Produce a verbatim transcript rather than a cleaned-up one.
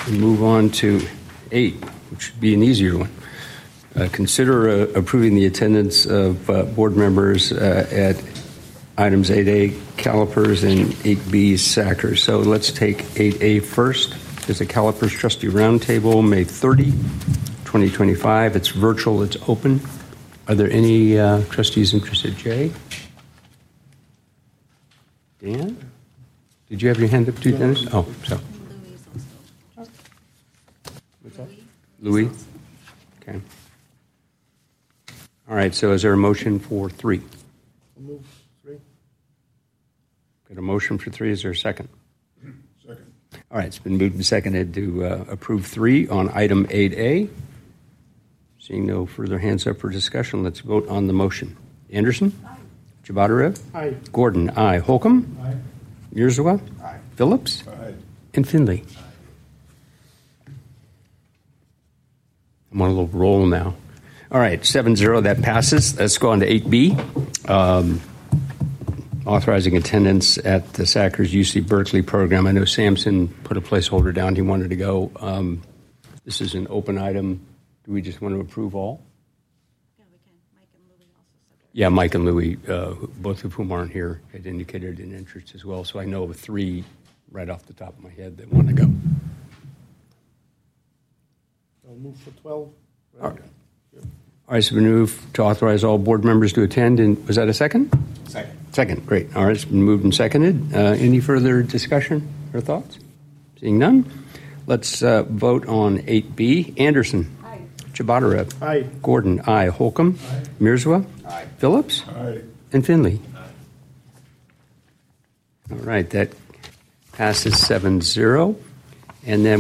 We move on to eight, which should be an easier one. Uh, consider uh, approving the attendance of uh, board members uh, at items eight A, calipers, and eight B, Sackers. So let's take eight A first. There's a calipers trustee roundtable, May thirtieth, twenty twenty-five. It's virtual, it's open. Are there any uh, trustees interested? Jay? Dan? Did you have your hand up too, Dennis? Oh, so. What's that? Louis? Okay. All right, so is there a motion for three? I'll move three. Got a motion for three. Is there a second? Second. All right, it's been moved and seconded to uh, approve three on item eight A. Seeing no further hands up for discussion, let's vote on the motion. Anderson? Aye. Jabatarev? Aye. Gordon? Aye. Holcomb? Aye. Mirzawa? Aye. Phillips? Aye. And Finley? Aye. I'm on a little roll now. All right, seven zero, that passes. Let's go on to eight B. Um, authorizing attendance at the Sackers U C Berkeley program. I know Samson put a placeholder down. He wanted to go. Um, this is an open item. Do we just want to approve all? Yeah, we can. Mike and Louie also said that. Yeah, Mike and Louie, uh, both of whom aren't here, had indicated an interest as well. So I know of three right off the top of my head that want to go. I'll move for twelve. All right. All right, so we move to authorize all board members to attend. And was that a second? Second. Second, great. All right, it's been moved and seconded. Uh, any further discussion or thoughts? Seeing none, let's uh, vote on eight B. Anderson. Aye. Jabatarev. Aye. Gordon. Aye. Holcomb. Aye. Mirzawa. Aye. Phillips. Aye. And Finley. Aye. All right, that passes seven zero. And then